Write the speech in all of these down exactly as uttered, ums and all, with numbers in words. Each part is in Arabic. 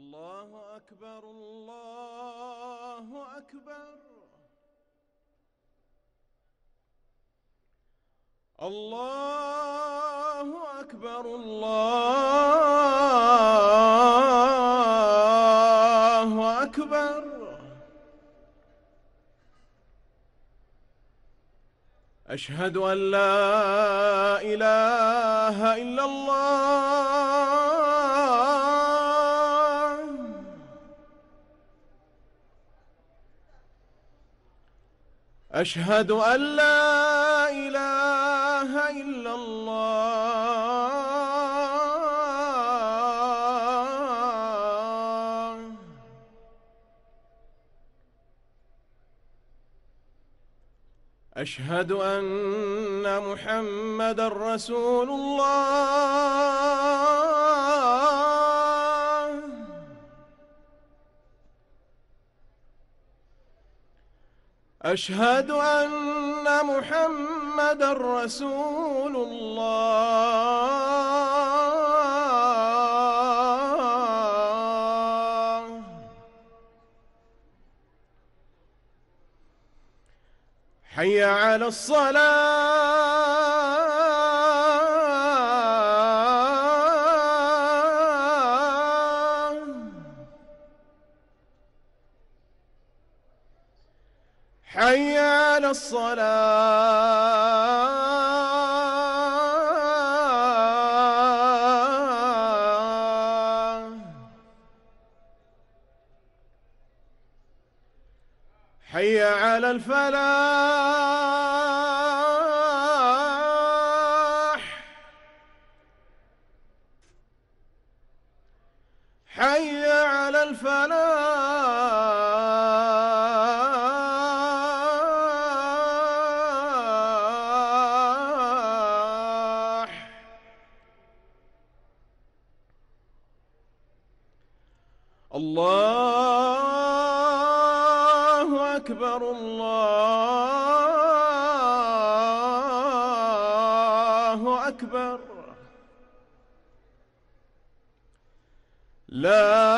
الله أكبر الله أكبر الله أكبر الله أكبر أشهد أن لا إله إلا الله أشهد أن لا إله إلا الله أشهد أن محمدًا رسول الله أشهد أن محمدًا رسول الله حي على الصلاة حي على الصلاة حي على الفلاح حي على الفلاح الله أكبر الله أكبر لا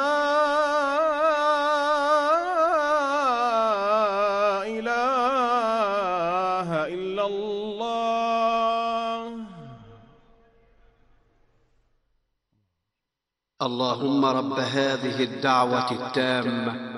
إله إلا الله. اللهم رب هذه الدعوة التامة